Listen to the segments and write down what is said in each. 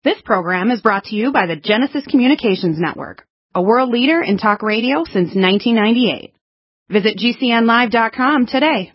This program is brought to you by the Genesis Communications Network, a world leader in talk radio since 1998. Visit GCNlive.com today.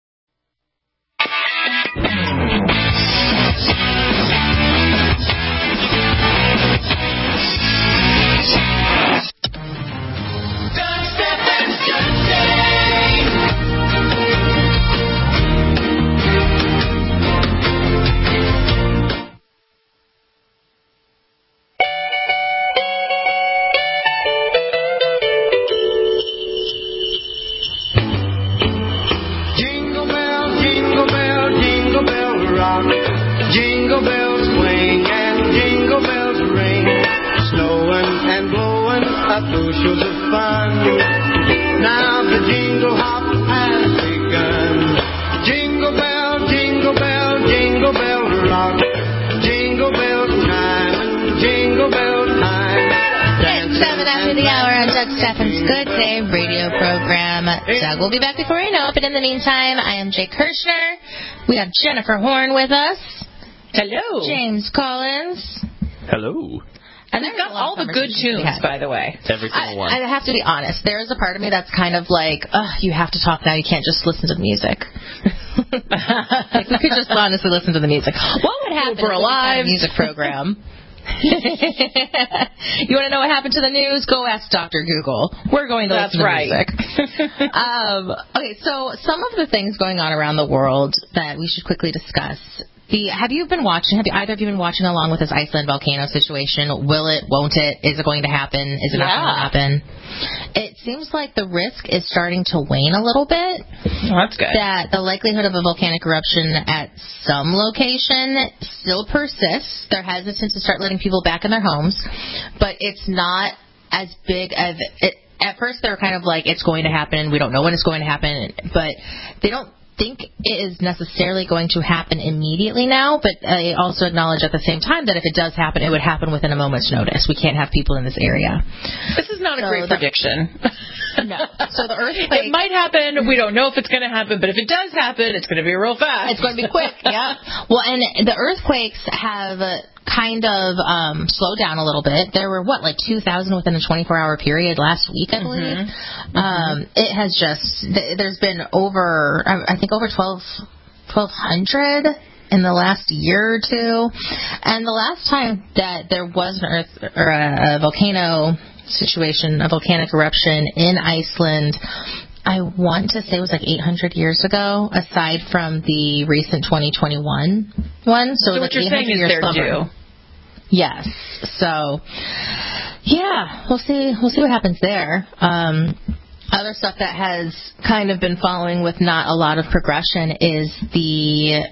Jingle bells swing and jingle bells ring, snowing and blowing up bushels of fun. Now the jingle hop has begun. Jingle bell, jingle bell, jingle bell rock. Jingle bell time and jingle bell time. It's 7 after the hour on Doug Steffens' Good Day radio program. Doug will be back before you know it, but in the meantime, I am Jay Kirshner. We have Jennifer Horn with us. Hello. James Collins. Hello. And we've got all the good tunes, by the way. Every single one. I have to be honest. There is a part of me that's kind of like, you have to talk now. You can't just listen to the music. Like, we could just honestly listen to the music. What would happen for a live music program? You want to know what happened to the news? Go ask Dr. Google. We're going to listen to music. Okay, so some of the things going on around the world that we should quickly discuss. Have either of you been watching along with this Iceland volcano situation? Will it, won't it? Is it going to happen? Is it not going to happen? It seems like the risk is starting to wane a little bit. Oh, that's good. That the likelihood of a volcanic eruption at some location still persists. They're hesitant to start letting people back in their homes, but it's not as big as it. At first, they were kind of like, it's going to happen. We don't know when it's going to happen, but they don't think it is necessarily going to happen immediately now, but I also acknowledge at the same time that if it does happen, it would happen within a moment's notice. We can't have people in this area. This is not a great prediction. No. So the earthquake... It might happen. We don't know if it's going to happen, but if it does happen, it's going to be real fast. It's going to be quick, yeah. Well, and the earthquakes have kind of slowed down a little bit. There were, 2,000 within a 24-hour period last week, I believe. It has just... There's been over 1,200 in the last year or two. And the last time that there was an a volcano situation, a volcanic eruption in Iceland, I want to say it was 800 years ago, aside from the recent 2021 one. So what you're saying is they're due. Yes. So, yeah, we'll see what happens there. Other stuff that has kind of been following with not a lot of progression is the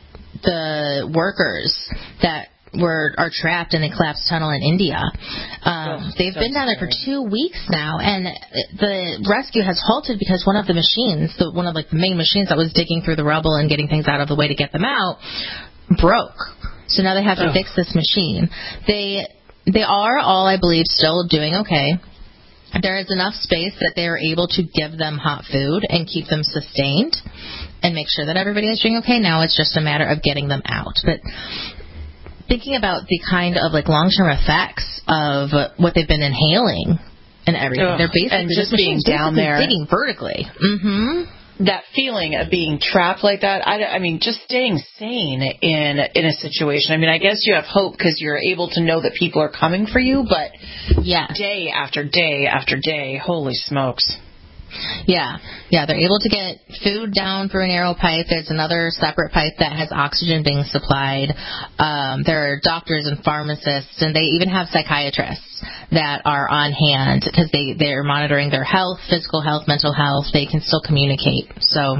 workers that are trapped in the collapsed tunnel in India. They've been down there for 2 weeks now, and the rescue has halted because one of the machines, one of the main machines that was digging through the rubble and getting things out of the way to get them out, broke. So now they have to fix this machine. They are all, I believe, still doing okay. There is enough space that they are able to give them hot food and keep them sustained and make sure that everybody is doing okay. Now it's just a matter of getting them out. But thinking about the kind of long-term effects of what they've been inhaling and everything, they're basically just being down there, digging vertically. That feeling of being trapped like that, I mean, just staying sane in a situation. I mean, I guess you have hope because you're able to know that people are coming for you, but day after day after day, holy smokes. Yeah, they're able to get food down through a narrow pipe. There's another separate pipe that has oxygen being supplied. There are doctors and pharmacists, and they even have psychiatrists that are on hand because they're monitoring their health, physical health, mental health. They can still communicate. So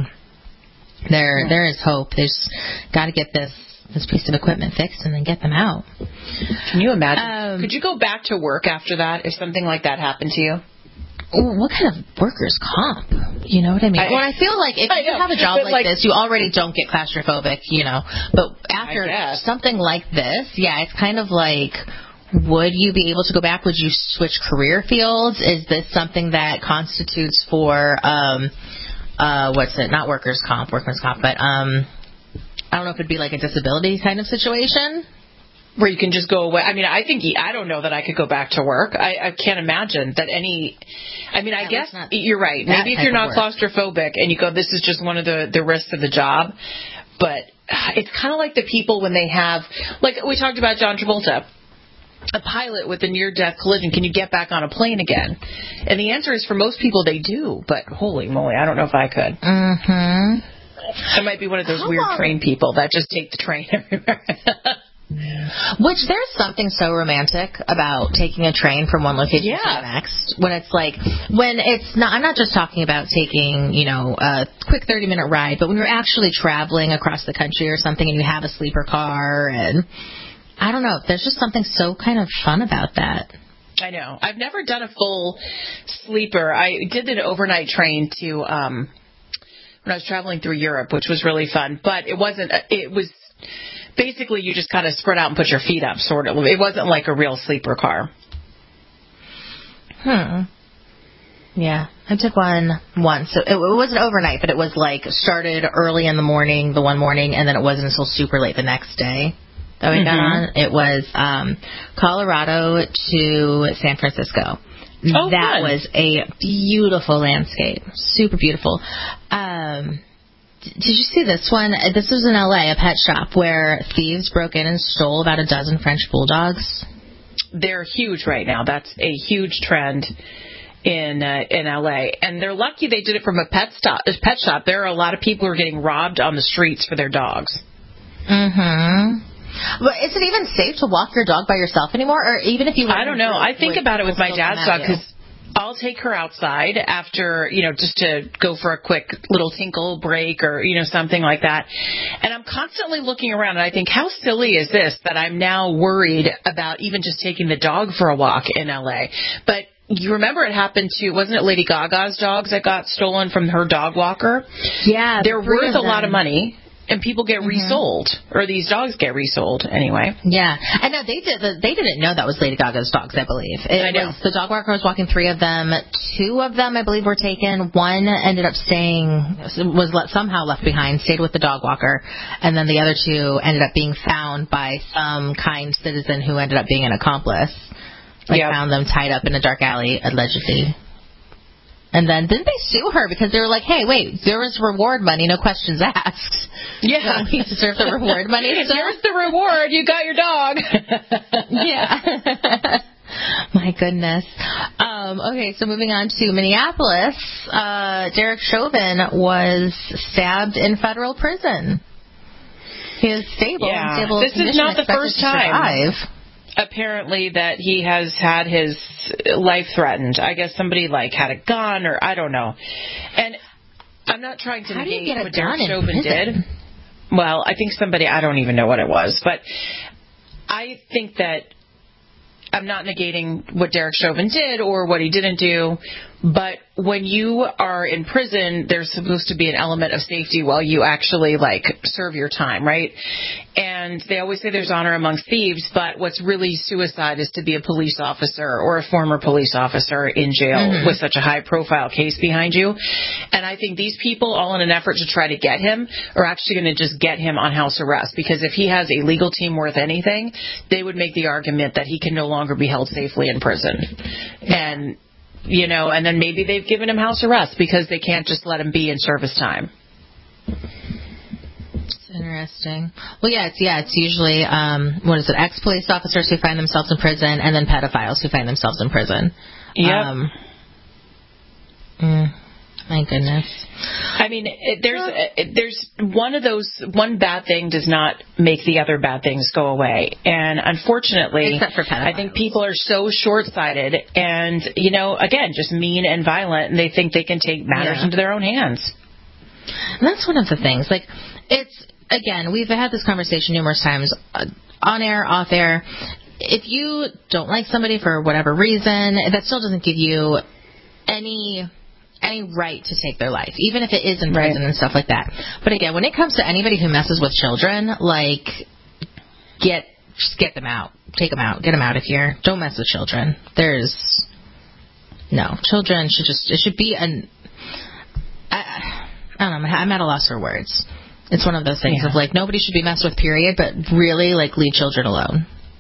there is hope. There's got to get this piece of equipment fixed and then get them out. Can you imagine? Could you go back to work after that if something like that happened to you? What kind of workers' comp? You know what I mean? Well, I feel like if you have a job like this, you already don't get claustrophobic, But after something like this, it's kind of like, would you be able to go back? Would you switch career fields? Is this something that constitutes for, not workers' comp, but, I don't know if it'd be like a disability kind of situation. where you can just go away. I mean, I don't know that I could go back to work. I can't imagine that I guess you're right. Maybe if you're not claustrophobic and you go, this is just one of the risks of the job. But it's kind of like the people when they have, like we talked about John Travolta, a pilot with a near-death collision. Can you get back on a plane again? And the answer is for most people they do. But holy moly, I don't know if I could. Mm-hmm. I might be one of those weird train people that just take the train everywhere. Which there's something so romantic about taking a train from one location to the next. When it's like, when it's not, I'm not just talking about taking, a quick 30-minute ride, but when you're actually traveling across the country or something and you have a sleeper car, and I don't know, there's just something so kind of fun about that. I know. I've never done a full sleeper. I did an overnight train to, when I was traveling through Europe, which was really fun, but it was basically you just kind of spread out and put your feet up, sort of. It wasn't like a real sleeper car. Yeah, I took one once. So it wasn't overnight, but it was like started early in the morning, the one morning, and then it wasn't until super late the next day that we got on. It was Colorado to San Francisco. Oh, that fun. was a beautiful landscape, super beautiful. Did you see this one? This was in L.A., a pet shop where thieves broke in and stole about a dozen French bulldogs. They're huge right now. That's a huge trend in L.A. And they're lucky they did it from a pet shop. There are a lot of people who are getting robbed on the streets for their dogs. Mm-hmm. But is it even safe to walk your dog by yourself anymore? Or even if you... I don't know. I think about it with my dad's dog because I'll take her outside after, just to go for a quick little tinkle break or, something like that. And I'm constantly looking around and I think, how silly is this that I'm now worried about even just taking the dog for a walk in LA? But you remember it happened to, wasn't it Lady Gaga's dogs that got stolen from her dog walker? Yeah. They're worth a lot of money. And people get resold, or these dogs get resold anyway. Yeah, I know they didn't know that was Lady Gaga's dogs. I believe I know. The dog walker was walking 3 of them. 2 of them, I believe, were taken. 1 ended up somehow left behind, stayed with the dog walker, and then the other 2 ended up being found by some kind citizen who ended up being an accomplice. Found them tied up in a dark alley, allegedly. And then didn't they sue her because they were like, hey, wait, there was reward money, no questions asked. Yeah. You deserve the reward money. So here's the reward. You got your dog. Yeah. My goodness. Okay, so moving on to Minneapolis, Derek Chauvin was stabbed in federal prison. He is stable. Yeah. Stable This is not the first time. Survive. Apparently that he has had his life threatened. I guess somebody had a gun or I don't know. And I'm not trying to negate what Derek Chauvin did. Well, I think I don't even know what it was, but I think that I'm not negating what Derek Chauvin did or what he didn't do, but when you are in prison, there's supposed to be an element of safety while you actually serve your time, right? And they always say there's honor amongst thieves, but what's really suicide is to be a police officer or a former police officer in jail with such a high profile case behind you. And I think these people, all in an effort to try to get him, are actually going to just get him on house arrest, because if he has a legal team worth anything, they would make the argument that he can no longer be held safely in prison. And and then maybe they've given him house arrest because they can't just let him be in service time. Interesting. Well, it's usually, ex-police officers who find themselves in prison, and then pedophiles who find themselves in prison. Yep. My goodness. I mean, there's one bad thing does not make the other bad things go away. And unfortunately, except for pedophiles, I think people are so short-sighted and, again, just mean and violent, and they think they can take matters into their own hands. And that's one of the things. Again, we've had this conversation numerous times, on air, off air. If you don't like somebody for whatever reason, that still doesn't give you any right to take their life, even if it is in prison and stuff like that. But again, when it comes to anybody who messes with children, just get them out. Take them out. Get them out of here. Don't mess with children. Children should be I don't know, I'm at a loss for words. It's one of those things of nobody should be messed with, period, but really leave children alone.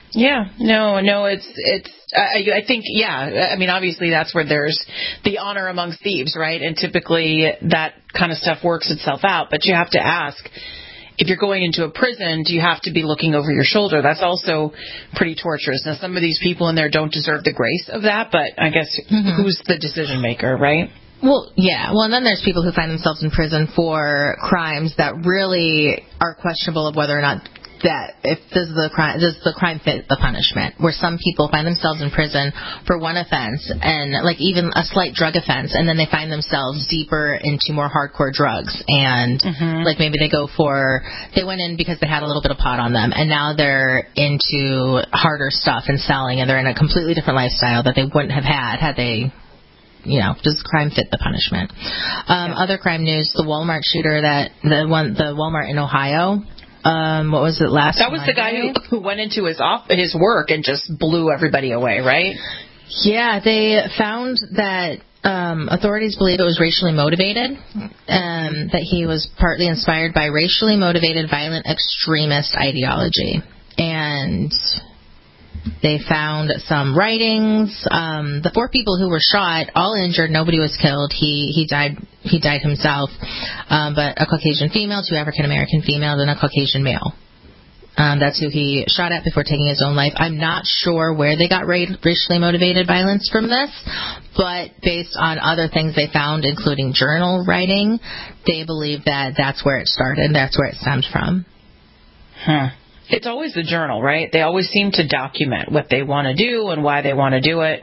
Yeah, no, it's. I think, I mean, obviously that's where there's the honor amongst thieves, right? And typically that kind of stuff works itself out. But you have to ask, if you're going into a prison, do you have to be looking over your shoulder? That's also pretty torturous. Now, some of these people in there don't deserve the grace of that, but I guess who's the decision maker, right? Well, yeah. Well, and then there's people who find themselves in prison for crimes that really are questionable of whether or not does the crime fit the punishment, where some people find themselves in prison for one offense and like even a slight drug offense, and then they find themselves deeper into more hardcore drugs, and like maybe they went in because they had a little bit of pot on them, and now they're into harder stuff and selling, and they're in a completely different lifestyle that they wouldn't have had they, does crime fit the punishment? Other crime news: the Walmart shooter, the Walmart in Ohio. What was it last? That was Monday? The guy who went into his work and just blew everybody away, right? Yeah, they found that authorities believe it was racially motivated, that he was partly inspired by racially motivated violent extremist ideology, and they found some writings. The 4 people who were shot, all injured, nobody was killed. He died himself. But a Caucasian female, 2 African American females, and a Caucasian male. That's who he shot at before taking his own life. I'm not sure where they got racially motivated violence from this, but based on other things they found, including journal writing, they believe that that's where it started. That's where it stems from. It's always the journal, right? They always seem to document what they want to do and why they want to do it.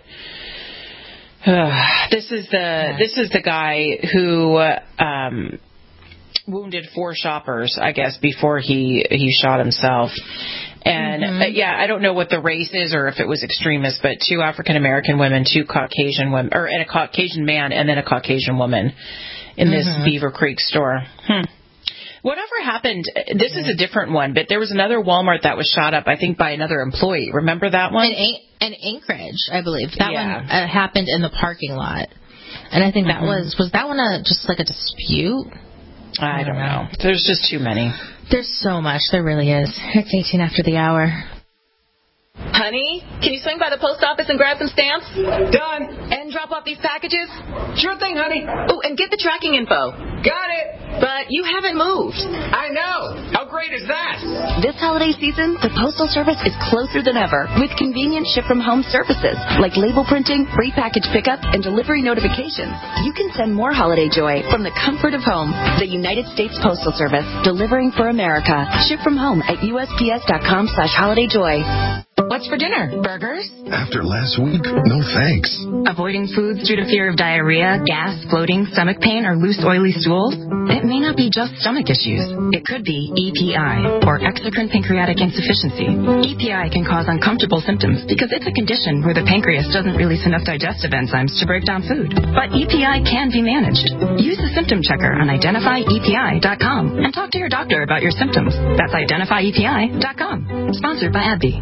This is the guy who wounded 4 shoppers, I guess, before he shot himself. And I don't know what the race is or if it was extremist, but 2 African American women, 2 Caucasian women, and a Caucasian man, and then a Caucasian woman in this Beaver Creek store. Whatever happened, this is a different one, but there was another Walmart that was shot up, I think, by another employee. Remember that one? In Anchorage, I believe. That one happened in the parking lot. And I think that was that one just like a dispute? I don't know. There's just too many. There's so much. There really is. It's 18 after the hour. Honey, can you swing by the post office and grab some stamps? Done. And drop off these packages? Sure thing, honey. Oh, and get the tracking info. Got it. But you haven't moved. I know. How great is that? This holiday season, the Postal Service is closer than ever with convenient ship-from-home services like label printing, free package pickup, and delivery notifications. You can send more holiday joy from the comfort of home. The United States Postal Service, delivering for America. Ship from home at USPS.com/holidayjoy. What's for dinner? Burgers? After last week, no thanks. Avoiding foods due to fear of diarrhea, gas, bloating, stomach pain, or loose, oily stools? It may not be just stomach issues. It could be EPI, or exocrine pancreatic insufficiency. EPI can cause uncomfortable symptoms because it's a condition where the pancreas doesn't release enough digestive enzymes to break down food. But EPI can be managed. Use the symptom checker on identifyepi.com and talk to your doctor about your symptoms. That's identifyepi.com. Sponsored by AbbVie.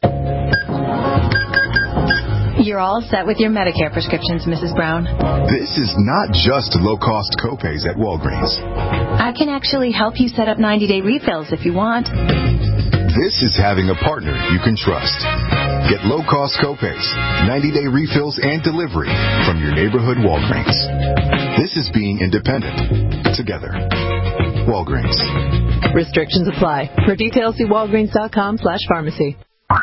You're all set with your Medicare prescriptions, Mrs. Brown. This is not just low-cost copays at Walgreens. I can actually help you set up 90-day refills if you want. This is having a partner you can trust. Get low-cost copays, 90-day refills, and delivery from your neighborhood Walgreens. This is being independent. Together. Walgreens. Restrictions apply. For details, see walgreens.com/pharmacy.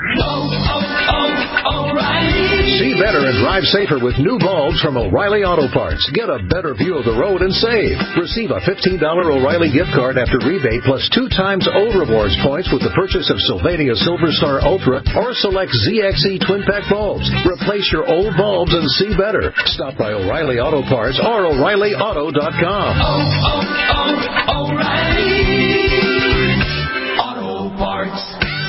See better and drive safer with new bulbs from O'Reilly Auto Parts. Get a better view of the road and save. Receive a $15 O'Reilly gift card after rebate plus 2 times O Rewards points with the purchase of Sylvania Silver Star Ultra or select ZXE Twin Pack bulbs. Replace your old bulbs and see better. Stop by O'Reilly Auto Parts or O'ReillyAuto.com. O'Reilly Auto Parts.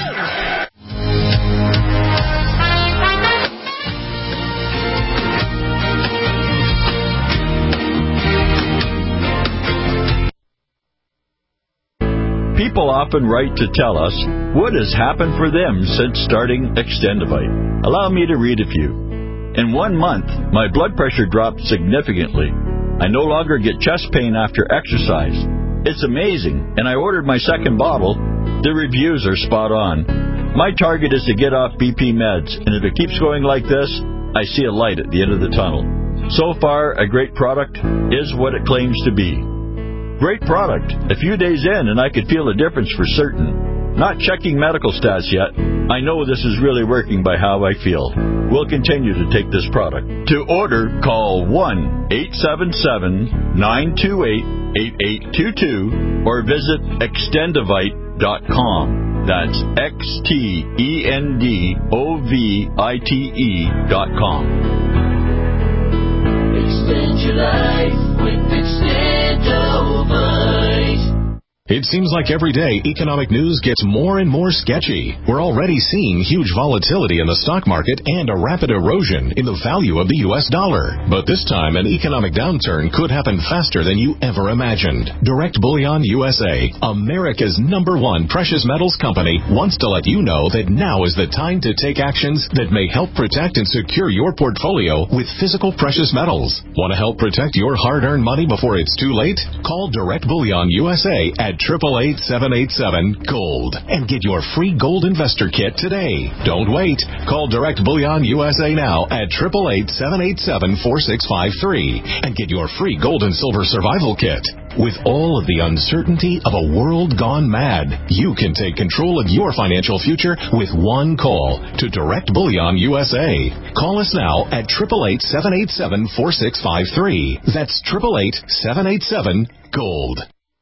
People often write to tell us what has happened for them since starting Extendivite. Allow me to read a few. In 1 month, my blood pressure dropped significantly. I no longer get chest pain after exercise. It's amazing, and I ordered my second bottle. The reviews are spot on. My target is to get off BP meds, and if it keeps going like this, I see a light at the end of the tunnel. So far, a great product is what it claims to be. Great product. A few days in, and I could feel a difference for certain. Not checking medical stats yet. I know this is really working by how I feel. We'll continue to take this product. To order, call 1-877-928-8822 or visit Extendovite.com. That's Extendovite.com. Extend your life with Extendovite. It seems like every day economic news gets more and more sketchy. We're already seeing huge volatility in the stock market and a rapid erosion in the value of the U.S. dollar. But this time, an economic downturn could happen faster than you ever imagined. Direct Bullion USA, America's #1 precious metals company, wants to let you know that now is the time to take actions that may help protect and secure your portfolio with physical precious metals. Want to help protect your hard-earned money before it's too late? Call Direct Bullion USA at 888-787-GOLD and get your free gold investor kit today. Don't wait. Call Direct Bullion USA now at 888-787-4653 and get your free gold and silver survival kit. With all of the uncertainty of a world gone mad, you can take control of your financial future with one call to Direct Bullion USA. Call us now at 888-787-4653. That's 888-787-GOLD.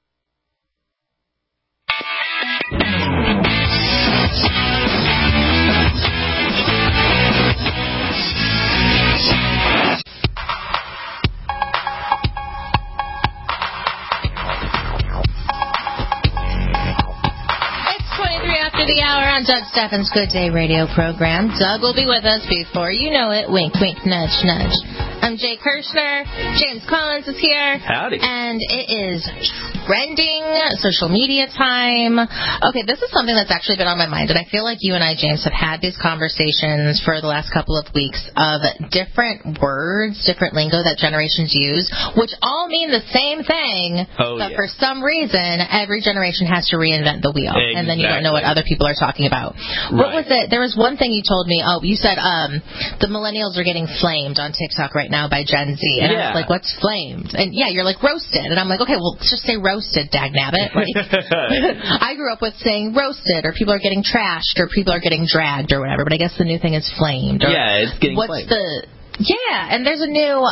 The hour on Doug Steffens' Good Day Radio program. Doug will be with us before you know it. Wink, wink, nudge, nudge. I'm Jay Kirshner. James Collins is here. Howdy. And it is trending social media time. Okay, this is something that's actually been on my mind, and I feel like you and I, James, have had these conversations for the last couple of weeks of different words, different lingo that generations use, which all mean the same thing, but for some reason, every generation has to reinvent the wheel, and then you don't know what other people are talking about. What was it? There was one thing you told me. Oh, you said the millennials are getting flamed on TikTok right now by Gen Z. And I was like, what's flamed? And you're like, roasted. And I'm like, okay, well, let's just say roasted, dagnabbit. Like, I grew up with saying roasted, or people are getting trashed, or people are getting dragged, or whatever. But I guess the new thing is flamed. Or it's getting flamed. And there's a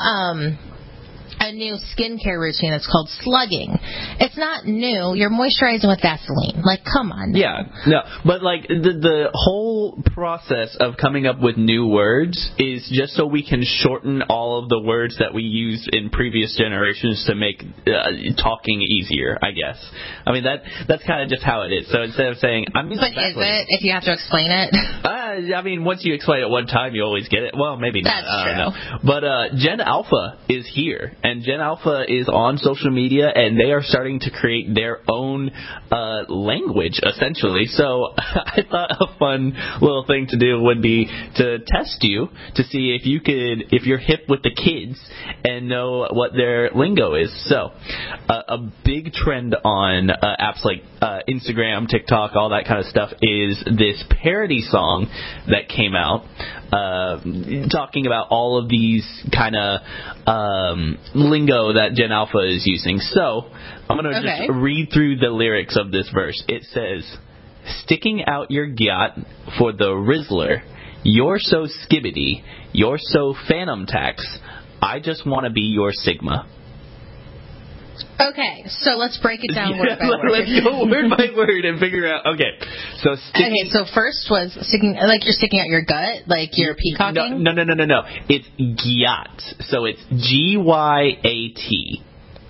new skincare routine that's called slugging. It's not new. You're moisturizing with Vaseline. Like, come on. Yeah, no, but like the whole process of coming up with new words is just so we can shorten all of the words that we used in previous generations to make talking easier, I guess. I mean, that's kind of just how it is. So instead of saying, but is it, if you have to explain it? I mean, once you explain it one time, you always get it. Well, maybe not. That's true. Know. But Gen Alpha is here. And Gen Alpha is on social media, and they are starting to create their own language, essentially. So I thought a fun little thing to do would be to test you to see if you're hip with the kids and know what their lingo is. So a big trend on apps like Instagram, TikTok, all that kind of stuff is this parody song that came out talking about all of these kind of lingo that Gen Alpha is using. So I'm going to just read through the lyrics of this verse. It says, sticking out your gyat for the Rizzler, you're so skibbity, you're so phantom tax, I just want to be your Sigma. Okay, so let's break it down word by word. Let's go word by word and figure out. Okay, so first was sticking, like you're sticking out your gut, like you're peacocking? No. It's gyat. So it's Gyat.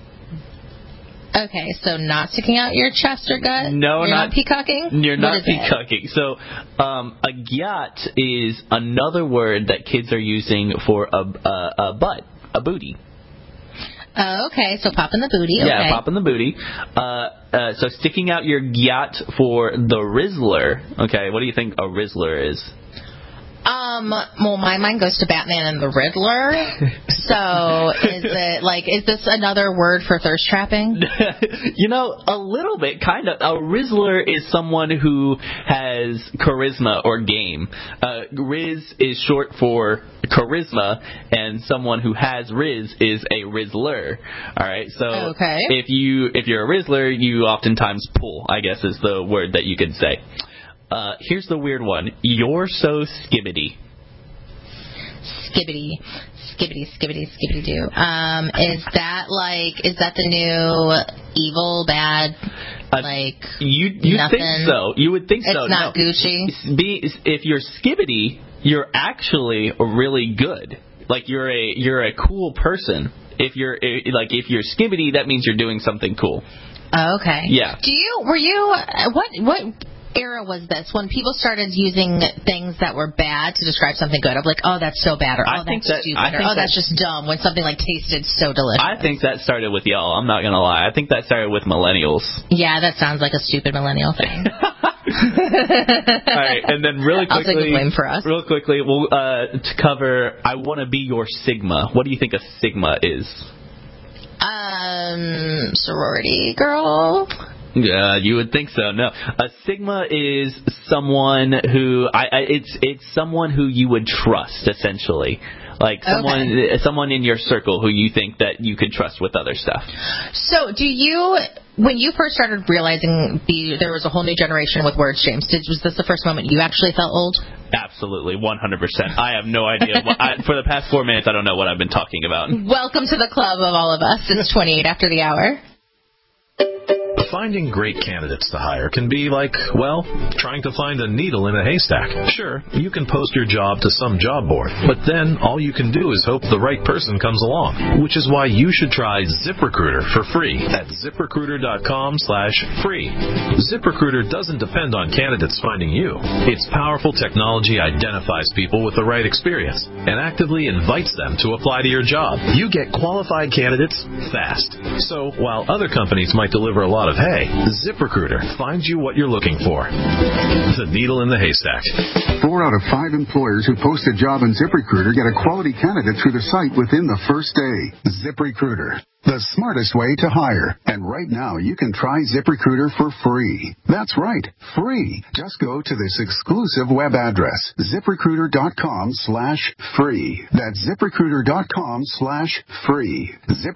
Okay, so not sticking out your chest or gut? No, you're not peacocking? You're not peacocking. So a gyat is another word that kids are using for a butt, a booty. Okay, so popping the booty. Okay. Yeah, popping the booty. So sticking out your gyat for the Rizzler. Okay, what do you think a Rizzler is? Well, my mind goes to Batman and the Riddler. So, is this another word for thirst trapping? A little bit, kind of. A Rizzler is someone who has charisma or game. Riz is short for charisma, and someone who has Riz is a Rizzler. All right, so if you're a Rizzler, you oftentimes pull, I guess is the word that you could say. Here's the weird one. You're so skibbity. Skibbity doo. Is that the new evil bad? You nothing? Think so? You would think so. It's not Gucci. If you're skibbity, you're actually really good. Like you're a cool person. If you're skibbity, that means you're doing something cool. Oh, okay. Yeah. What era was this when people started using things that were bad to describe something good? I'm like, oh, that's so bad, or oh, that's stupid, or oh, that's just dumb, when something tasted so delicious. I think that started with y'all. I'm not gonna lie. I think that started with millennials. Yeah, that sounds like a stupid millennial thing. All right, and then really quickly, I'll take the blame for us. Real quickly, we'll to cover. I want to be your Sigma. What do you think a Sigma is? Sorority girl. You would think so. No, a Sigma is someone who it's someone who you would trust, essentially. Like someone in your circle who you think that you could trust with other stuff. So, when you first started realizing there was a whole new generation with words, James, was this the first moment you actually felt old? Absolutely, 100%. I have no idea. For the past 4 minutes, I don't know what I've been talking about. Welcome to the club of all of us. It's 28 after the hour. Finding great candidates to hire can be like, trying to find a needle in a haystack. Sure, you can post your job to some job board, but then all you can do is hope the right person comes along, which is why you should try ZipRecruiter for free at ZipRecruiter.com/free. ZipRecruiter doesn't depend on candidates finding you. Its powerful technology identifies people with the right experience and actively invites them to apply to your job. You get qualified candidates fast. So while other companies might deliver a lot of hay, ZipRecruiter finds you what you're looking for. The needle in the haystack. 4 out of 5 employers who post a job in ZipRecruiter get a quality candidate through the site within the first day. ZipRecruiter, the smartest way to hire. And right now, you can try ZipRecruiter for free. That's right, free. Just go to this exclusive web address, ZipRecruiter.com/free. That's ZipRecruiter.com/free.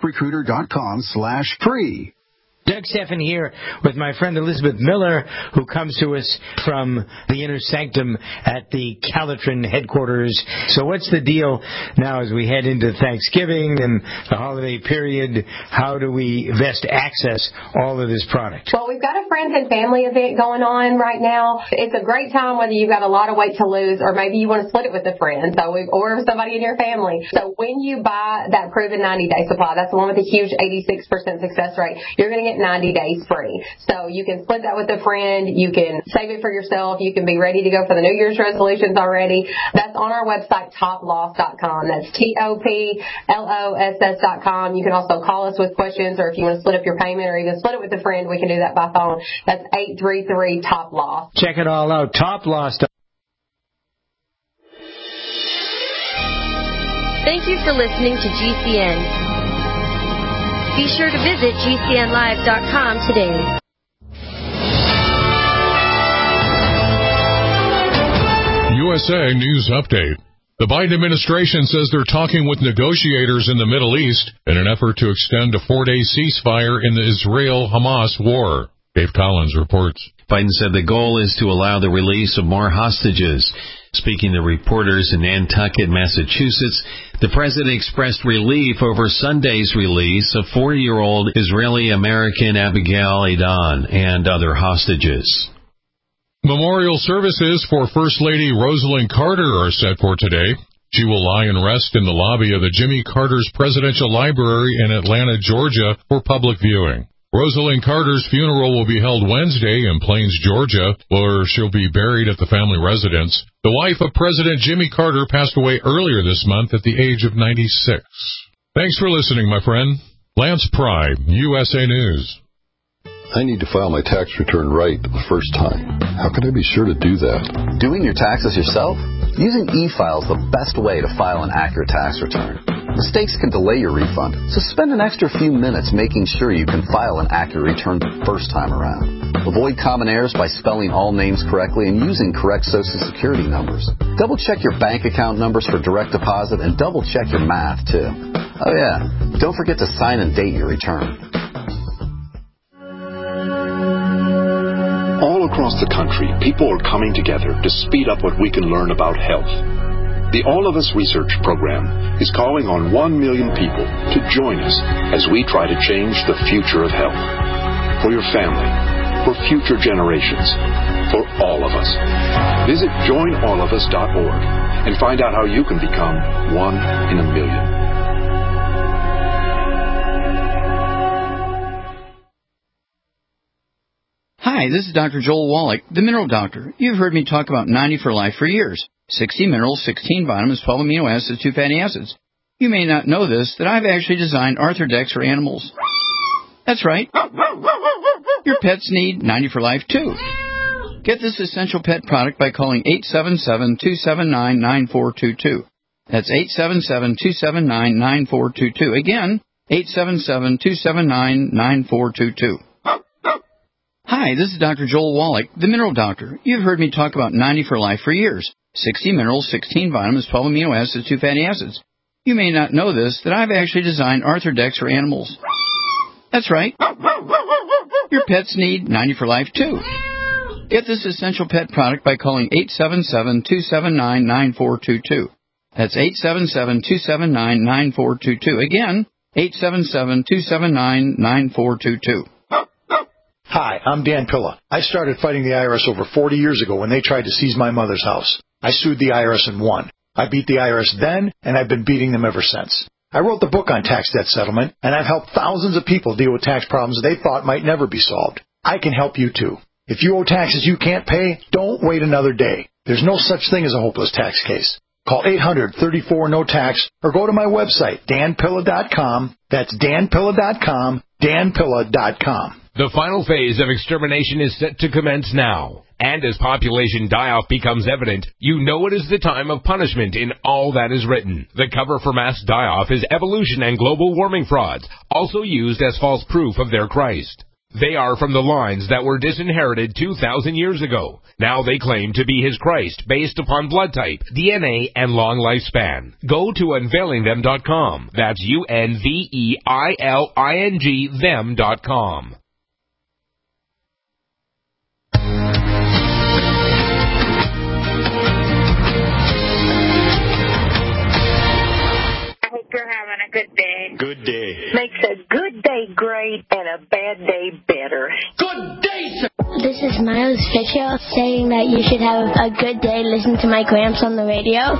ZipRecruiter.com/free. Doug Steffen here with my friend Elizabeth Miller, who comes to us from the inner sanctum at the Calitrin headquarters. So what's the deal now as we head into Thanksgiving and the holiday period? How do we best access all of this product? Well, we've got a friends and family event going on right now. It's a great time whether you've got a lot of weight to lose or maybe you want to split it with a friend or somebody in your family. So when you buy that proven 90-day supply, that's the one with a huge 86% success rate, you're going to get 90 days free. So you can split that with a friend. You can save it for yourself. You can be ready to go for the New Year's resolutions already. That's on our website, toploss.com. That's TOPLOSS.com. You can also call us with questions, or if you want to split up your payment or even split it with a friend, we can do that by phone. That's 833-TOP-LOSS. Check it all out. Toploss. Thank you for listening to GCN. Be sure to visit GCNlive.com today. USA News Update. The Biden administration says they're talking with negotiators in the Middle East in an effort to extend a 4-day ceasefire in the Israel-Hamas war. Dave Collins reports. Biden said the goal is to allow the release of more hostages. Speaking to reporters in Nantucket, Massachusetts, the president expressed relief over Sunday's release of 4-year-old Israeli-American Abigail Adon and other hostages. Memorial services for First Lady Rosalynn Carter are set for today. She will lie and rest in the lobby of the Jimmy Carter's Presidential Library in Atlanta, Georgia, for public viewing. Rosalynn Carter's funeral will be held Wednesday in Plains, Georgia, where she'll be buried at the family residence. The wife of President Jimmy Carter passed away earlier this month at the age of 96. Thanks for listening, my friend. Lance Pry, USA News. I need to file my tax return right the first time. How can I be sure to do that? Doing your taxes yourself? Using e-file is the best way to file an accurate tax return. Mistakes can delay your refund, so spend an extra few minutes making sure you can file an accurate return the first time around. Avoid common errors by spelling all names correctly and using correct Social Security numbers. Double-check your bank account numbers for direct deposit and double-check your math, too. Oh, yeah, don't forget to sign and date your return. All across the country, people are coming together to speed up what we can learn about health. The All of Us Research Program is calling on 1 million people to join us as we try to change the future of health. For your family, for future generations, for all of us. Visit joinallofus.org and find out how you can become 1 in a million. Hi, this is Dr. Joel Wallach, the Mineral Doctor. You've heard me talk about 90 for Life for years. 60 minerals, 16 vitamins, 12 amino acids, 2 fatty acids. You may not know this, that I've actually designed Arthrodex for animals. That's right. Your pets need 90 for Life, too. Get this essential pet product by calling 877-279-9422. That's 877-279-9422. Again, 877-279-9422. Hi, this is Dr. Joel Wallach, the Mineral Doctor. You've heard me talk about 90 for Life for years. 60 minerals, 16 vitamins, 12 amino acids, 2 fatty acids. You may not know this, that I've actually designed Arthrodex for animals. That's right. Your pets need 90 for Life, too. Get this essential pet product by calling 877-279-9422. That's 877-279-9422. Again, 877-279-9422. Hi, I'm Dan Pilla. I started fighting the IRS over 40 years ago when they tried to seize my mother's house. I sued the IRS and won. I beat the IRS then, and I've been beating them ever since. I wrote the book on tax debt settlement, and I've helped thousands of people deal with tax problems they thought might never be solved. I can help you, too. If you owe taxes you can't pay, don't wait another day. There's no such thing as a hopeless tax case. Call 800-34-NO-TAX or go to my website, danpilla.com. That's danpilla.com, danpilla.com. The final phase of extermination is set to commence now. And as population die-off becomes evident, you know it is the time of punishment in all that is written. The cover for mass die-off is evolution and global warming frauds, also used as false proof of their Christ. They are from the lines that were disinherited 2,000 years ago. Now they claim to be his Christ based upon blood type, DNA, and long lifespan. Go to unveilingthem.com. That's UNVEILING them.com. You're having a good day. Good day. Makes a good day great and a bad day better. Good day, sir. This is Miles Fisher saying that you should have a good day listening to my Gramps on the radio.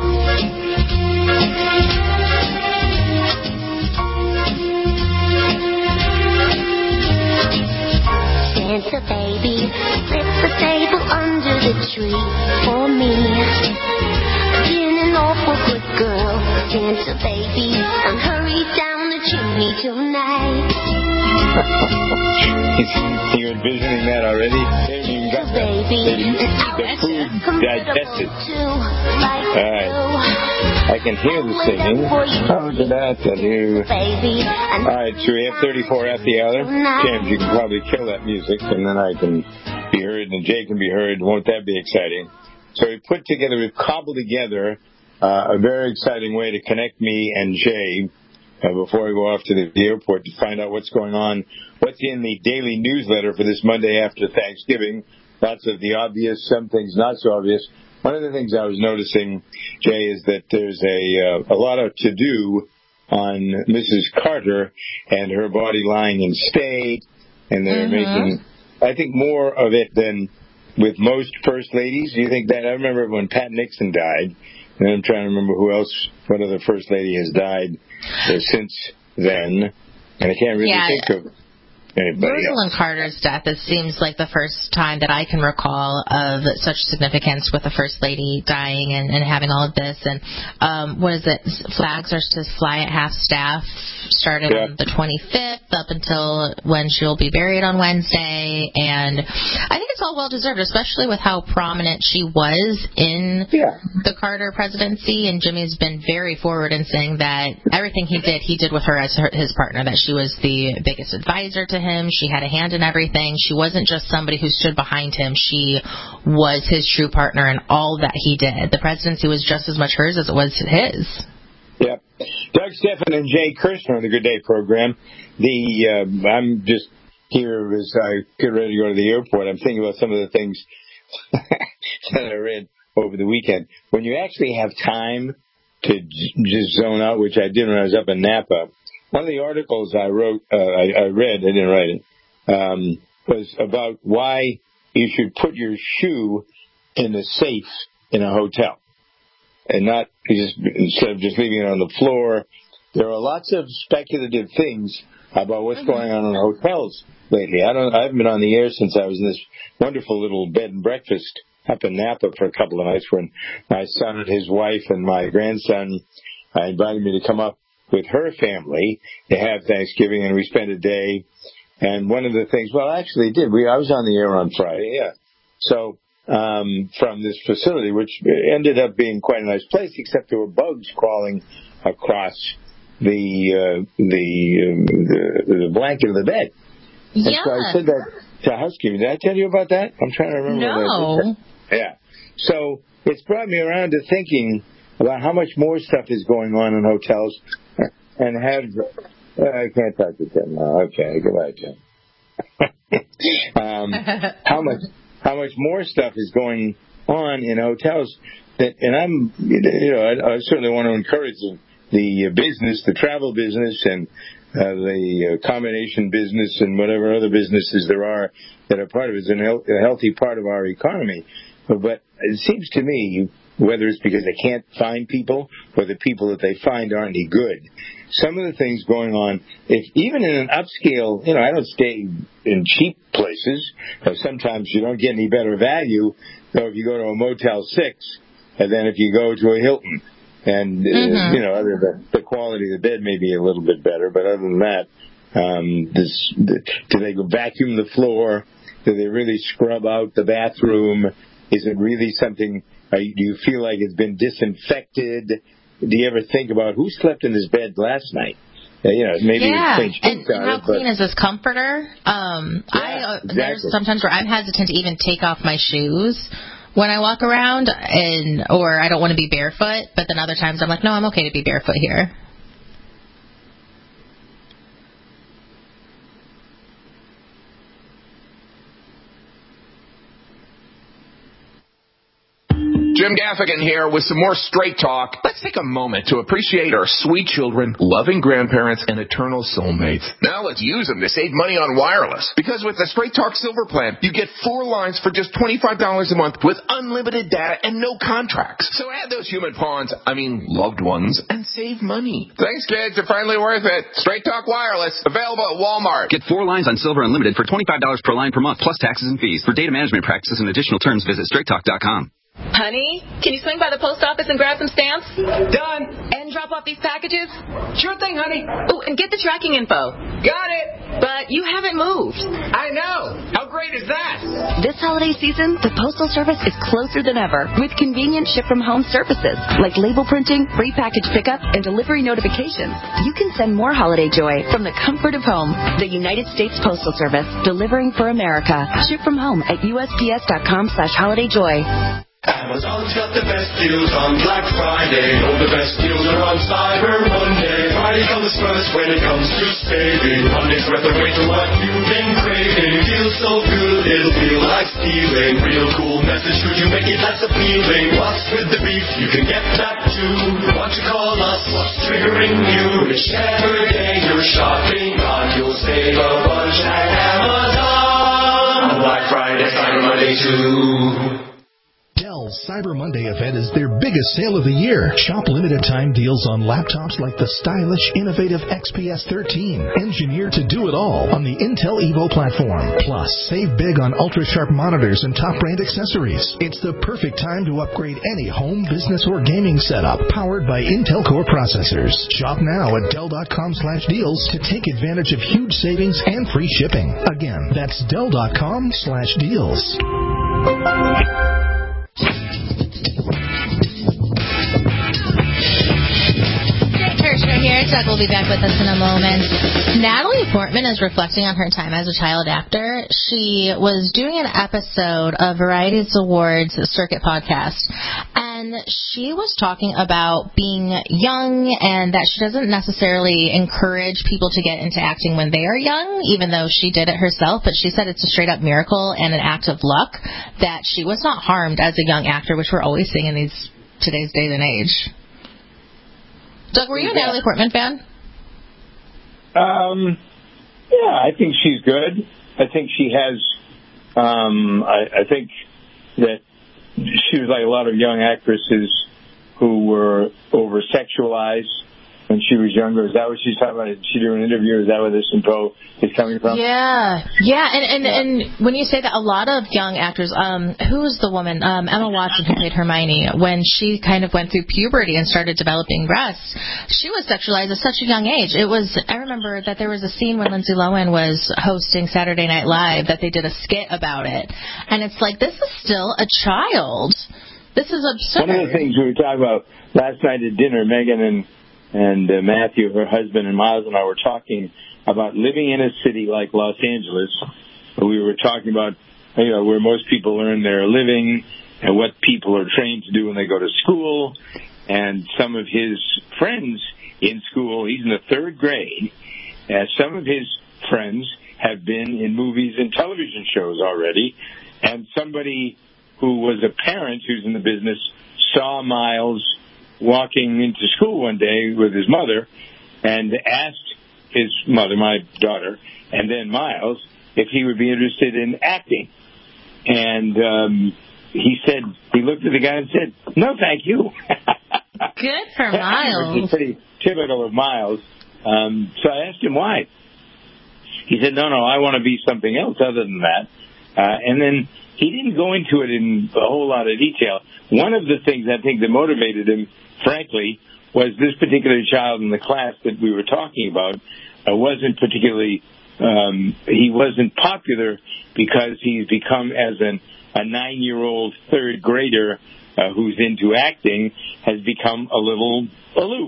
Santa baby, flip the table under the tree for me. Been an awful good girl, Santa baby, and hurry down the chimney tonight. You're envisioning that already? They haven't even got the food digested. Alright. I can hear the singing. Oh, to that, I do. Alright, so we have 34 at the hour. James, you can probably kill that music, and then I can be heard, and Jay can be heard. Won't that be exciting? So we've cobbled together a very exciting way to connect me and Jay before we go off to the airport to find out what's going on, what's in the daily newsletter for this Monday after Thanksgiving. Lots of the obvious, some things not so obvious. One of the things I was noticing, Jay, is that there's a lot of to-do on Mrs. Carter and her body lying in state, and they're making, I think, more of it than with most first ladies. Do you think that? I remember when Pat Nixon died, and I'm trying to remember who else, what other first lady has died since then, and I can't really think of. Rosalind Carter's death, it seems like the first time that I can recall of such significance with the First Lady dying and having all of this. And what is it? Flags are to fly at half-staff started on the 25th up until when she'll be buried on Wednesday. And I think it's all well-deserved, especially with how prominent she was in the Carter presidency. And Jimmy's been very forward in saying that everything he did with her as his partner, that she was the biggest advisor to him. She had a hand in everything. She wasn't just somebody who stood behind him. She was his true partner in all that he did. The presidency was just as much hers as it was his. Yep. Doug Stephan and Jay Kirshner on the Good Day program. I'm just here as I get ready to go to the airport. I'm thinking about some of the things that I read over the weekend. When you actually have time to just zone out, which I did when I was up in Napa, one of the articles I read, I didn't write it, was about why you should put your shoe in the safe in a hotel and not instead of just leaving it on the floor. There are lots of speculative things about what's going on in hotels lately. I haven't been on the air since I was in this wonderful little bed and breakfast up in Napa for a couple of nights when my son and his wife and my grandson invited me to come up with her family to have Thanksgiving, and we spent a day. And one of the things, I was on the air on Friday, So from this facility, which ended up being quite a nice place, except there were bugs crawling across the blanket of the bed. Yeah. And so I said that to housekeeping. Did I tell you about that? I'm trying to remember. No. Yeah. So it's brought me around to thinking about how much more stuff is going on in hotels. And I can't talk to Tim now. Okay, goodbye, Tim. How much more stuff is going on in hotels? And I certainly want to encourage the business, the travel business, and the accommodation business, and whatever other businesses there are that are part of it. It's a healthy part of our economy. But it seems to me, whether it's because they can't find people or the people that they find aren't any good, some of the things going on, even in an upscale, I don't stay in cheap places. Sometimes you don't get any better value, though, if you go to a Motel 6 and then if you go to a Hilton. And, other than the quality of the bed may be a little bit better, but other than that, do they vacuum the floor? Do they really scrub out the bathroom? Is it really something? Do you feel like it's been disinfected? Do you ever think about who slept in this bed last night? Maybe it's and how clean is this comforter? Exactly. There's sometimes where I'm hesitant to even take off my shoes when I walk around, or I don't want to be barefoot. But then other times I'm like, no, I'm okay to be barefoot here. Jim Gaffigan here with some more Straight Talk. Let's take a moment to appreciate our sweet children, loving grandparents, and eternal soulmates. Now let's use them to save money on wireless. Because with the Straight Talk Silver Plan, you get 4 lines for just $25 a month with unlimited data and no contracts. So add those human loved ones, and save money. Thanks, kids. They're finally worth it. Straight Talk Wireless, available at Walmart. Get 4 lines on Silver Unlimited for $25 per line per month, plus taxes and fees. For data management practices and additional terms, visit straighttalk.com. Honey, can you swing by the post office and grab some stamps? Done. And drop off these packages? Sure thing, honey. Oh, and get the tracking info. Got it. But you haven't moved. I know. How great is that? This holiday season, the Postal Service is closer than ever with convenient ship-from-home services like label printing, free package pickup, and delivery notifications. You can send more holiday joy from the comfort of home. The United States Postal Service, delivering for America. Ship from home at USPS.com/holidayjoy. Amazon's got the best deals on Black Friday. Oh, the best deals are on Cyber Monday. Friday comes first when it comes to saving. Monday's worth of weight to what you've been craving. Feels so good, it'll feel like stealing. Real cool message, should you make it less appealing? What's with the beef? You can get that too. Why don't you call us? What's triggering you? Whichever day you're shopping on, you'll save a bunch at Amazon. On Black Friday, Cyber Monday too. Dell Cyber Monday event is their biggest sale of the year. Shop limited time deals on laptops like the stylish, innovative XPS 13, engineered to do it all on the Intel Evo platform. Plus, save big on ultra-sharp monitors and top brand accessories. It's the perfect time to upgrade any home, business, or gaming setup powered by Intel Core processors. Shop now at Dell.com/deals to take advantage of huge savings and free shipping. Again, that's Dell.com/deals. Kirshner here. Doug will be back with us in a moment. Natalie Portman is reflecting on her time as a child actor. She was doing an episode of Variety's Awards Circuit podcast, and she was talking about being young and that she doesn't necessarily encourage people to get into acting when they are young, even though she did it herself. But she said it's a straight-up miracle and an act of luck that she was not harmed as a young actor, which we're always seeing in today's day and age. Doug, were you a Natalie Portman fan? Yeah, I think she's good. I think she has, I think that she was like a lot of young actresses who were over-sexualized when she was younger. Is that what she's talking about? Did she do an interview? Is that where this info is coming from? Yeah. And when you say that, a lot of young actors, who's the woman, Emma Watson, who played Hermione, when she kind of went through puberty and started developing breasts, she was sexualized at such a young age. I remember that there was a scene when Lindsay Lohan was hosting Saturday Night Live that they did a skit about it. And it's like, this is still a child. This is absurd. One of the things we were talking about last night at dinner, Megan and Matthew, her husband, and Miles and I were talking about living in a city like Los Angeles. We were talking about, where most people earn their living and what people are trained to do when they go to school. And some of his friends in school, he's in the third grade, some of his friends have been in movies and television shows already. And somebody who was a parent who's in the business saw Miles walking into school one day with his mother and asked his mother, my daughter, and then Miles, if he would be interested in acting. And he looked at the guy and said, "No, thank you." Good for Miles. Which is pretty typical of Miles. So I asked him why. He said, no, I want to be something else other than that. And then he didn't go into it in a whole lot of detail. One of the things I think that motivated him, frankly, was this particular child in the class that we were talking about wasn't particularly, he wasn't popular because he's become, as a 9-year-old third grader who's into acting, has become a little aloof.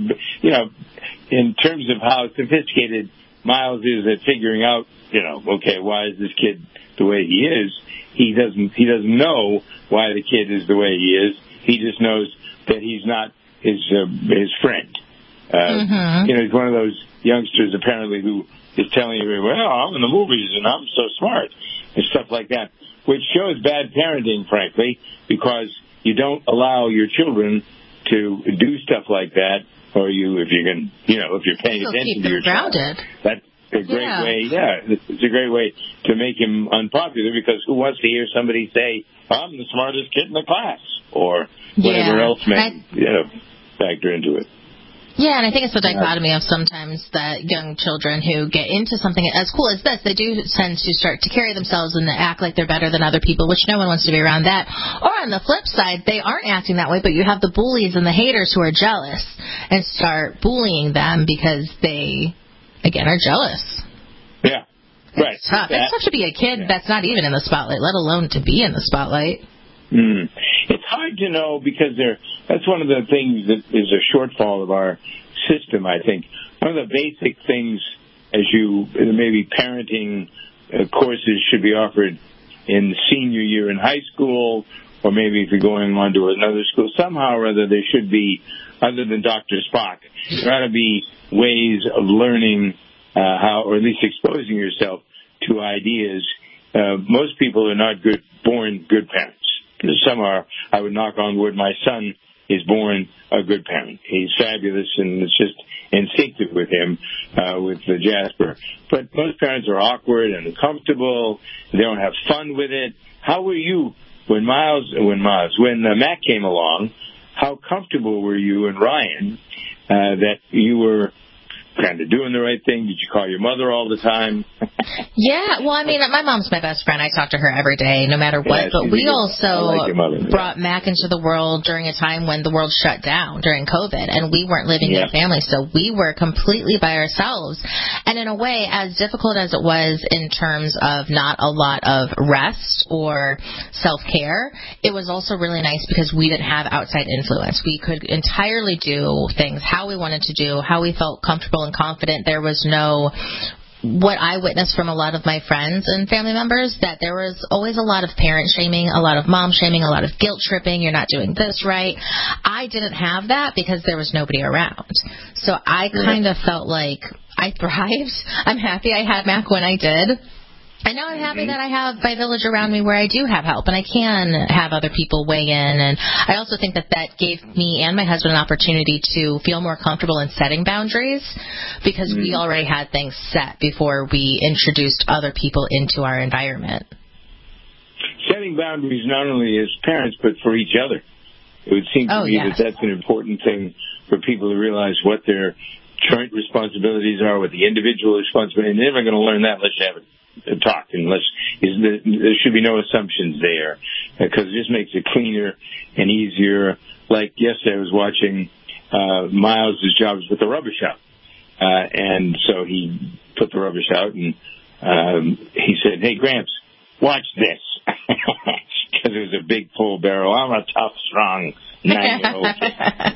In terms of how sophisticated Miles is at figuring out, okay, why is this kid the way he is? He doesn't know why the kid is the way he is. He just knows that he's not his friend. He's one of those youngsters apparently who is telling you, well, I'm in the movies and I'm so smart and stuff like that, which shows bad parenting, frankly, because you don't allow your children to do stuff like that, or if you're paying attention to your child, that's a great way. Yeah, it's a great way to make him unpopular, because who wants to hear somebody say, "I'm the smartest kid in the class," or whatever else may factor into it. Yeah, and I think it's the dichotomy of sometimes that young children who get into something as cool as this, they do tend to start to carry themselves and act like they're better than other people, which no one wants to be around that. Or on the flip side, they aren't acting that way, but you have the bullies and the haters who are jealous and start bullying them because they, again, are jealous. Yeah, right. It's tough. It's tough to be a kid that's not even in the spotlight, let alone to be in the spotlight. It's hard to know, because that's one of the things that is a shortfall of our system, I think. One of the basic things, maybe parenting courses should be offered in senior year in high school, or maybe if you're going on to another school, somehow or other there should be, other than Dr. Spock, there ought to be ways of learning how, or at least exposing yourself to ideas. Most people are not born good parents. Some are. I would knock on wood. My son is born a good parent. He's fabulous, and it's just instinctive with him, with Jasper. But most parents are awkward and uncomfortable. They don't have fun with it. How were you when Mac came along, how comfortable were you and Ryan that you were kind of doing the right thing? Did you call your mother all the time? Yeah, well, I mean, my mom's my best friend. I talk to her every day, no matter what. Yeah, but we also like brought Mac into the world during a time when the world shut down during COVID, and we weren't living in a family, so we were completely by ourselves. And in a way, as difficult as it was in terms of not a lot of rest or self-care, it was also really nice because we didn't have outside influence. We could entirely do things how we wanted to do, how we felt comfortable and confident. There was no, what I witnessed from a lot of my friends and family members, that there was always a lot of parent shaming, a lot of mom shaming, a lot of guilt tripping. You're not doing this right. I didn't have that because there was nobody around. So I kind of felt like I thrived. I'm happy I had Mac when I did. And now I'm happy that I have my village around me where I do have help and I can have other people weigh in. And I also think that gave me and my husband an opportunity to feel more comfortable in setting boundaries because we already had things set before we introduced other people into our environment. Setting boundaries not only as parents but for each other. It would seem to me that that's an important thing for people to realize what their joint responsibilities are, what the individual responsibilities. They're never going to learn that unless you have it. Talked, unless there should be no assumptions there, because it just makes it cleaner and easier. Like yesterday, I was watching Miles' job was with the rubbish out, and so he put the rubbish out, and he said, "Hey, Gramps, watch this," because it was a big full barrel. I'm a tough, strong 9-year-old kid.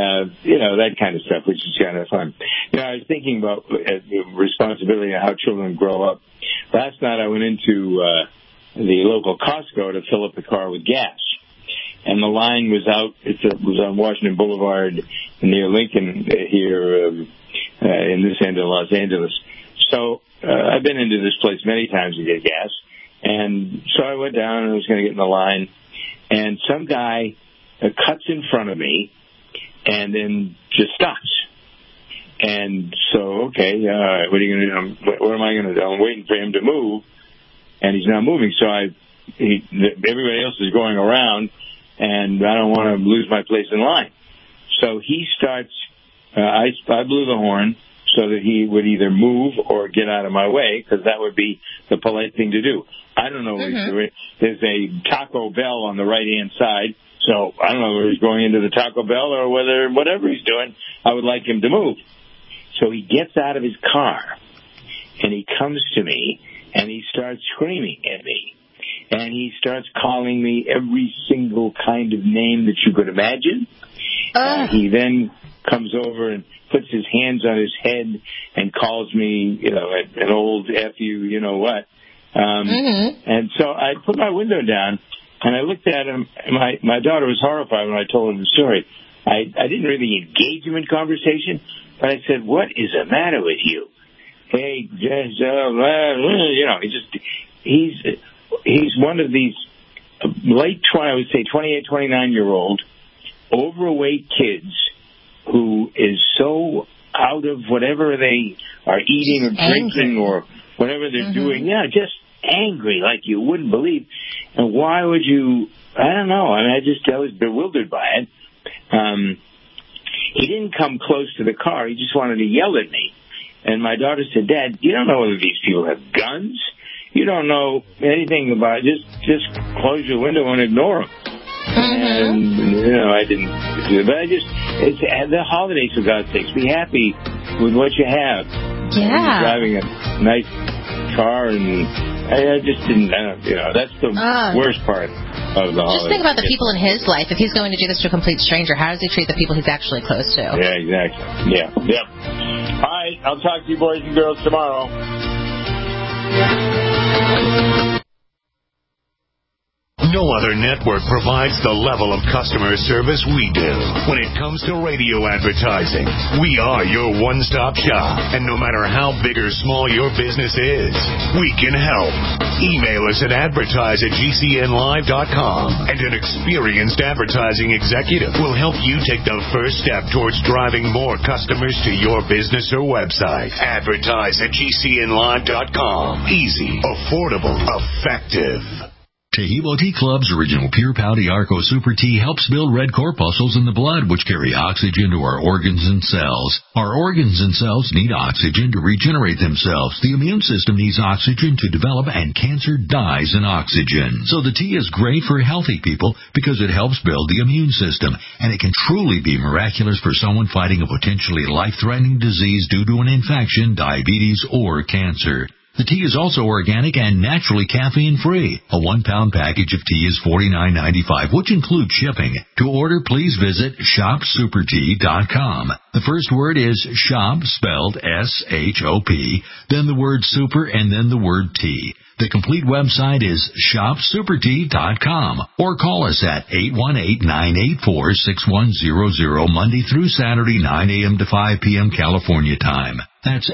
That kind of stuff, which is kind of fun. I was thinking about the responsibility of how children grow up. Last night I went into the local Costco to fill up the car with gas. And the line was out. It was on Washington Boulevard near Lincoln here in this end of Los Angeles. So I've been into this place many times to get gas. And so I went down and I was going to get in the line. And some guy cuts in front of me and then just stops. And so, okay, what are you going to do? What am I going to do? I'm waiting for him to move, and he's not moving. So everybody else is going around, and I don't want to lose my place in line. So he starts, I blew the horn so that he would either move or get out of my way, because that would be the polite thing to do. I don't know. There's a Taco Bell on the right-hand side, so I don't know whether he's going into the Taco Bell or whatever he's doing, I would like him to move. So he gets out of his car, and he comes to me, and he starts screaming at me. And he starts calling me every single kind of name that you could imagine. He then comes over and puts his hands on his head and calls me, an old F you, you-know-what. And so I put my window down, and I looked at him. My daughter was horrified when I told him the story. I didn't really engage him in conversation, but I said, "What is the matter with you?" Hey, he's one of these I would say 28, 29-year-old overweight kids who is so out of whatever they are eating or drinking or whatever they're doing. Yeah, just angry like you wouldn't believe. And why would you? I don't know. I mean, I was bewildered by it. He didn't come close to the car. He just wanted to yell at me. And my daughter said, "Dad, you don't know whether these people have guns. You don't know anything about it. Just close your window and ignore them." And, I didn't do it. But it's the holidays, for God's sakes. Be happy with what you have. Yeah. Driving a nice car, and I just didn't, that's the worst part of the holidays. Just think about the people in his life. If he's going to do this to a complete stranger, how does he treat the people he's actually close to? Yeah, exactly. Yeah. Yep. All right, I'll talk to you boys and girls tomorrow. No other network provides the level of customer service we do. When it comes to radio advertising, we are your one-stop shop. And no matter how big or small your business is, we can help. Email us at advertise@gcnlive.com, and an experienced advertising executive will help you take the first step towards driving more customers to your business or website. Advertise@gcnlive.com. Easy, affordable, effective. Tahibo Tea Club's original Pure Pouty Arco Super Tea helps build red corpuscles in the blood, which carry oxygen to our organs and cells. Our organs and cells need oxygen to regenerate themselves. The immune system needs oxygen to develop, and cancer dies in oxygen. So the tea is great for healthy people because it helps build the immune system, and it can truly be miraculous for someone fighting a potentially life-threatening disease due to an infection, diabetes, or cancer. The tea is also organic and naturally caffeine-free. A 1-pound package of tea is $49.95, which includes shipping. To order, please visit shopsupertea.com. The first word is shop, spelled S-H-O-P, then the word super, and then the word tea. The complete website is shopsupertea.com, or call us at 818-984-6100 Monday through Saturday, 9 a.m. to 5 p.m. California time. That's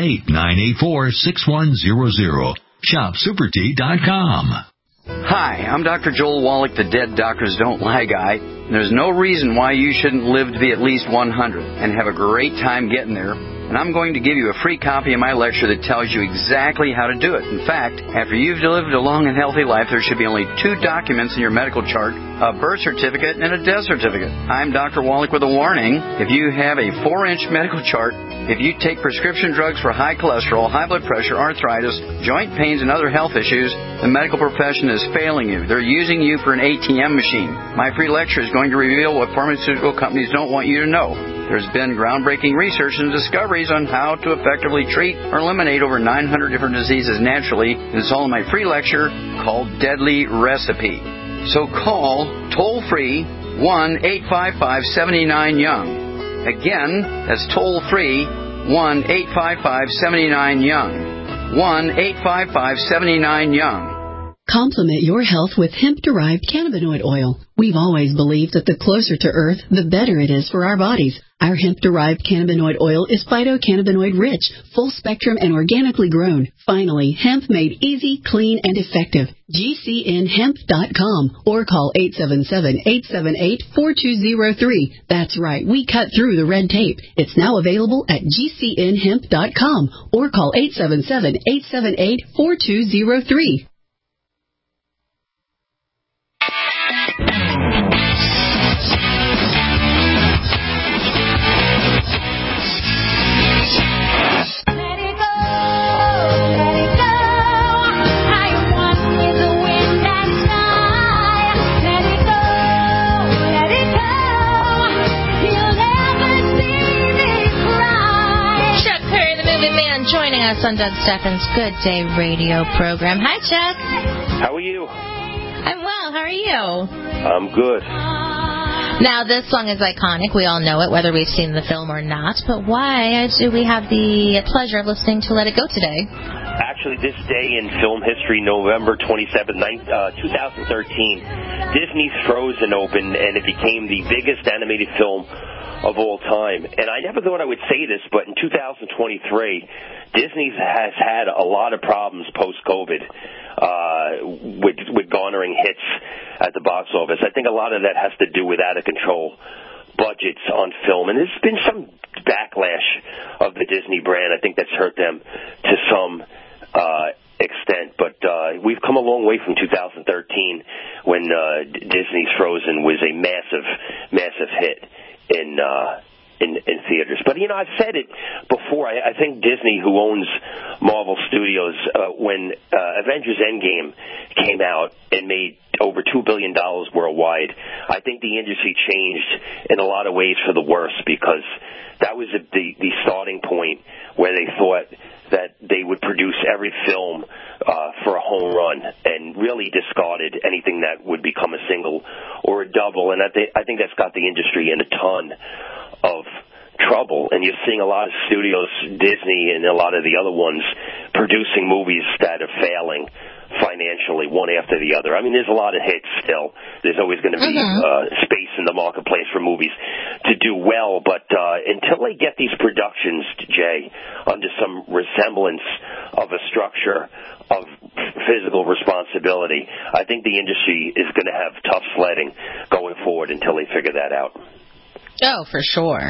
818-984-6100. Shopsupertea.com. Hi, I'm Dr. Joel Wallach, the Dead Doctors Don't Lie guy. There's no reason why you shouldn't live to be at least 100 and have a great time getting there. And I'm going to give you a free copy of my lecture that tells you exactly how to do it. In fact, after you've lived a long and healthy life, there should be only 2 documents in your medical chart, a birth certificate and a death certificate. I'm Dr. Wallach with a warning. If you have a 4-inch medical chart, if you take prescription drugs for high cholesterol, high blood pressure, arthritis, joint pains, and other health issues, the medical profession is failing you. They're using you for an ATM machine. My free lecture is going to reveal what pharmaceutical companies don't want you to know. There's been groundbreaking research and discoveries on how to effectively treat or eliminate over 900 different diseases naturally. It's all in my free lecture called Deadly Recipe. So call toll-free 1-855-79-YOUNG. Again, that's toll-free 1-855-79-YOUNG. 1-855-79-YOUNG. Complement your health with hemp-derived cannabinoid oil. We've always believed that the closer to Earth, the better it is for our bodies. Our hemp-derived cannabinoid oil is phytocannabinoid-rich, full-spectrum, and organically grown. Finally, hemp made easy, clean, and effective. GCNhemp.com or call 877-878-4203. That's right, we cut through the red tape. It's now available at GCNhemp.com or call 877-878-4203. Joining us on Doug Steffens' Good Day Radio program. Hi, Chuck. How are you? I'm well. How are you? I'm good. Now, this song is iconic. We all know it, whether we've seen the film or not. But why do we have the pleasure of listening to Let It Go today? Actually, this day in film history, November 27, 2013, Disney's Frozen opened, and it became the biggest animated film of all time. And I never thought I would say this, but in 2023, Disney has had a lot of problems post-COVID with garnering hits at the box office. I think a lot of that has to do with out-of-control budgets on film. And there's been some backlash of the Disney brand. I think that's hurt them to some extent. But we've come a long way from 2013 when Disney's Frozen was a massive, massive hit in theaters. But, you know, I've said it before. I think Disney, who owns Marvel Studios, when Avengers Endgame came out and made over $2 billion worldwide, I think the industry changed in a lot of ways for the worse, because that was the starting point where they thought that they would produce every film for a home run and really discarded anything that would become a single or a double. And I think that's got the industry in a ton of trouble. And you're seeing a lot of studios, Disney and a lot of the other ones, producing movies that are failing financially, one after the other. I mean, there's a lot of hits still. There's always going to be space in the marketplace for movies to do well, but until they get these productions, Jay, under some resemblance of a structure of physical responsibility, I think the industry is going to have tough sledding going forward until they figure that out. Oh, for sure.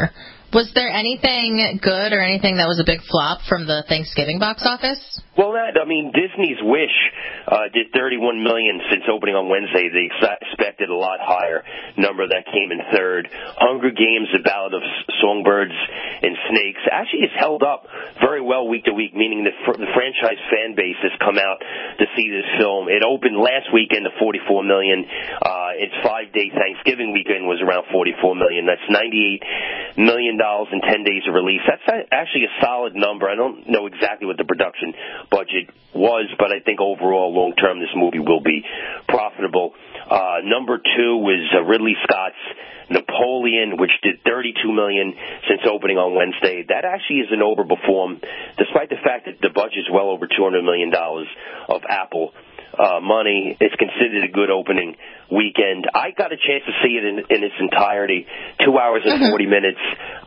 Was there anything good or anything that was a big flop from the Thanksgiving box office? Well, Disney's Wish did $31 million since opening on Wednesday. They expected a lot higher number. That came in third. Hunger Games: The Ballad of Songbirds and Snakes actually has held up very well week to week, meaning the franchise fan base has come out to see this film. It opened last weekend to $44 million. Its 5-day Thanksgiving weekend was around $44 million. That's $98 million in 10 days of release. That's actually a solid number. I don't know exactly what the production budget was, but I think overall, long term, this movie will be profitable. Number 2 was Ridley Scott's Napoleon, which did $32 million since opening on Wednesday. That actually is an overperform, despite the fact that the budget is well over $200 million of Apple money. It's considered a good opening weekend. I got a chance to see it in its entirety, 2 hours and 40 minutes.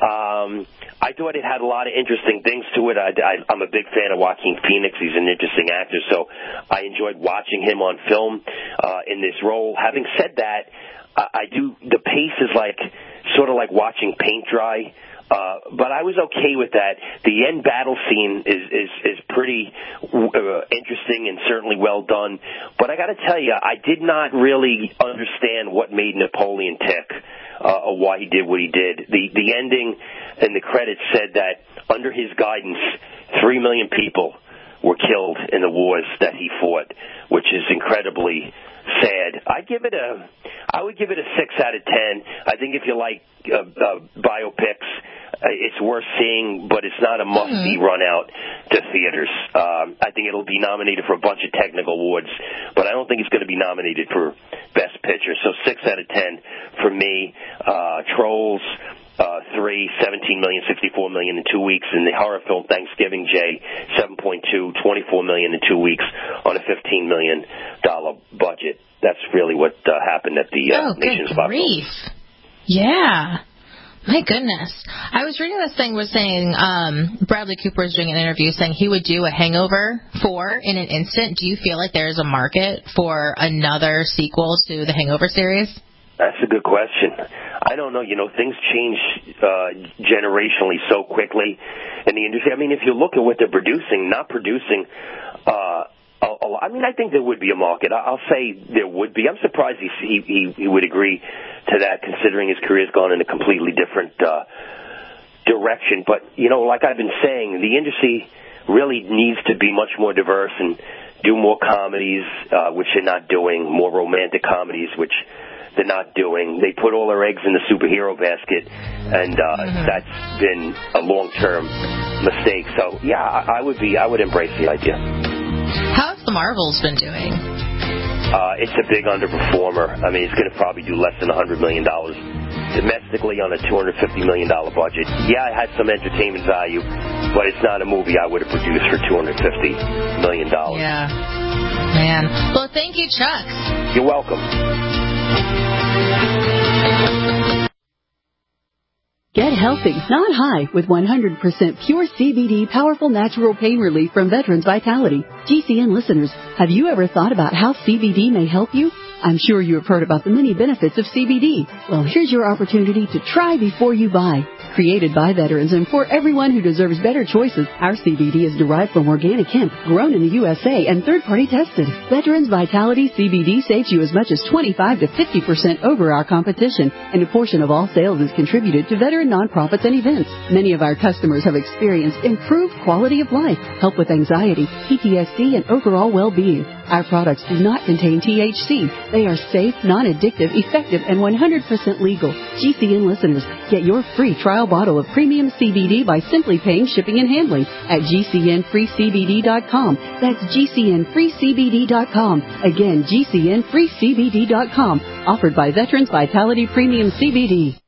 I thought it had a lot of interesting things to it. I'm a big fan of Joaquin Phoenix. He's an interesting actor, so I enjoyed watching him on film in this role. Having said that, the pace is sort of like watching paint dry. But I was okay with that. The end battle scene is pretty interesting and certainly well done. But I got to tell you, I did not really understand what made Napoleon tick, or why he did what he did. The ending and the credits said that under his guidance, 3 million people were killed in the wars that he fought, which is incredibly sad. I would give it a 6 out of 10. I think if you like biopics, it's worth seeing, but it's not a must-see run out to theaters. I think it'll be nominated for a bunch of technical awards, but I don't think it's going to be nominated for Best Picture. So 6 out of 10 for me. Trolls 3, $17 million, $64 million in 2 weeks. And the horror film Thanksgiving, Jay, 7.2, $24 million in 2 weeks on a $15 million budget. That's really what happened at the nation's box office. Yeah. My goodness. I was reading this thing was saying Bradley Cooper was doing an interview saying he would do a Hangover 4 in an instant. Do you feel like there is a market for another sequel to the Hangover series? That's a good question. I don't know. Things change generationally so quickly in the industry. I mean, if you look at what they're producing, not producing I think there would be a market. I'll say there would be. I'm surprised he would agree to that, considering his career's gone in a completely different direction. But, like I've been saying, the industry really needs to be much more diverse and do more comedies, which they're not doing, more romantic comedies, which they're not doing. They put all their eggs in the superhero basket, and that's been a long-term mistake. So, yeah, I would embrace the idea. How have the Marvels been doing? It's a big underperformer. I mean, it's going to probably do less than $100 million domestically on a $250 million budget. Yeah, it had some entertainment value, but it's not a movie I would have produced for $250 million. Yeah. Man. Well, thank you, Chuck. You're welcome. Get healthy, not high, with 100% pure CBD powerful natural pain relief from Veterans Vitality. GCN listeners, have you ever thought about how CBD may help you? I'm sure you have heard about the many benefits of CBD. Well, here's your opportunity to try before you buy. Created by veterans and for everyone who deserves better choices, our CBD is derived from organic hemp, grown in the USA, and third-party tested. Veterans Vitality CBD saves you as much as 25 to 50% over our competition, and a portion of all sales is contributed to veteran nonprofits and events. Many of our customers have experienced improved quality of life, help with anxiety, PTSD, and overall well-being. Our products do not contain THC. They are safe, non-addictive, effective, and 100% legal. GCN listeners, get your free trial bottle of premium CBD by simply paying shipping and handling at GCNFreeCBD.com. That's GCNFreeCBD.com. Again, GCNFreeCBD.com. Offered by Veterans Vitality Premium CBD.